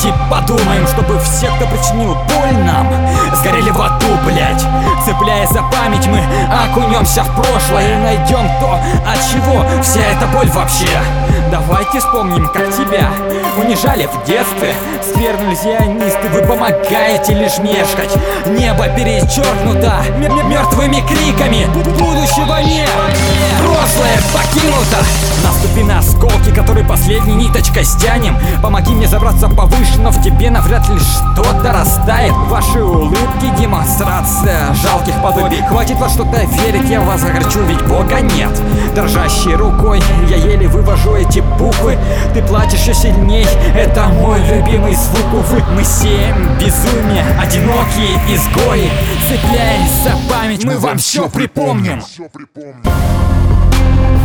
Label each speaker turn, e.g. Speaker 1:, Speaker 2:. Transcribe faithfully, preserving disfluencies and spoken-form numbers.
Speaker 1: Давайте подумаем, чтобы все, кто причинил боль нам, сгорели в аду, блять. Цепляясь за память, мы окунемся в прошлое и найдем то, от чего вся эта боль вообще. Давайте вспомним, как тебя унижали в детстве, свергнули зионисты. Вы помогаете лишь мешкать. Небо перечеркнуто мертвыми криками. Будущего нет, прошлое покинуто. Наступи на осколки, которые последней ниточкой стянем. Помоги мне забраться повыше, но в тебе навряд ли что-то растает. Ваши улыбки — демонстрация жалких подобий. Хватит во что-то верить, я вас огорчу, ведь Бога нет. Дрожащей рукой я еле вывожу эти буквы. Ты плачешь еще сильней, это мой любимый звук. Увы, мы сеем безумие, одинокие изгои. Цепляясь за память, мы вам все припомним.